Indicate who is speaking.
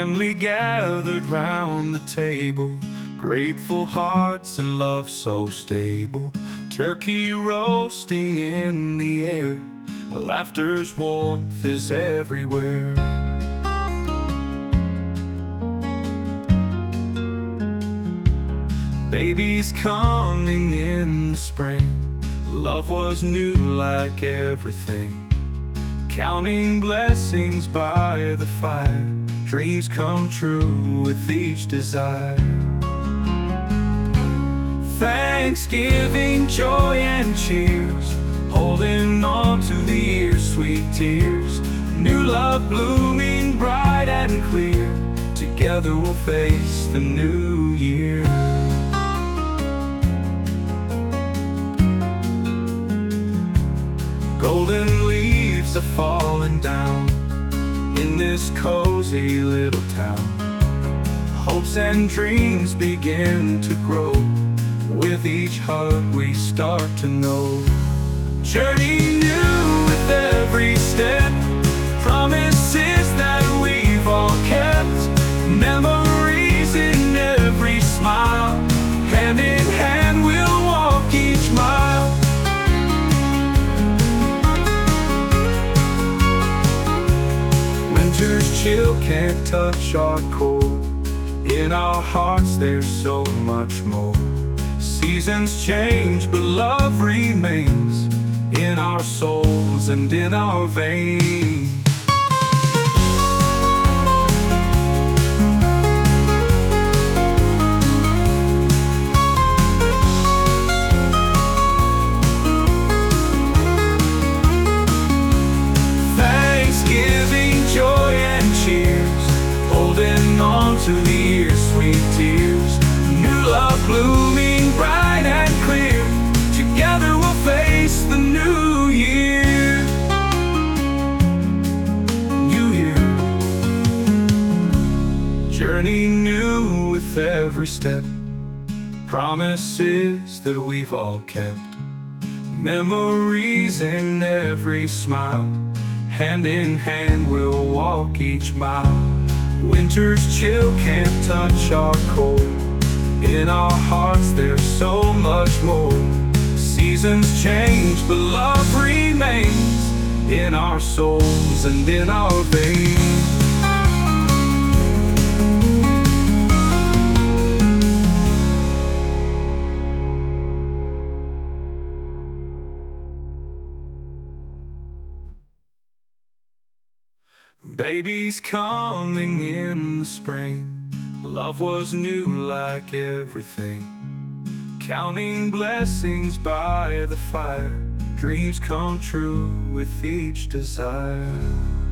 Speaker 1: family gathered round the table, grateful hearts and love so stable. Turkey roasting in the air, laughter's warmth is everywhere. Babies coming in the spring, love was new like everything. Counting blessings by the fire, dreams come true with each desire. Thanksgiving, joy and cheers, holding on to the year's sweet tears. New love blooming bright and clear, together we'll face the new year. Golden leaves are falling down in this cozy little town. Hopes and dreams begin to grow, with each hug we start to know. Journey new with every step, promises that we've all kept. Memories in every smile, hand in hand we'll walk each mile. Winter's chill can't touch our core, in our hearts there's so much more. Seasons change but love remains, in our souls and in our veins. Thanksgiving, joy and cheers, holding on to the year's sweet tears. New love blooming bright and clear, together we'll face the new year. New year. Journey new with every step, promises that we've all kept. Memories in every smile, hand in hand we'll walk each mile. Winter's chill can't touch our core, in our hearts there's so much more. Seasons change but love remains, in our souls and in our veins. Babies coming in the spring, love was new like everything. Counting blessings by the fire, dreams come true with each desire.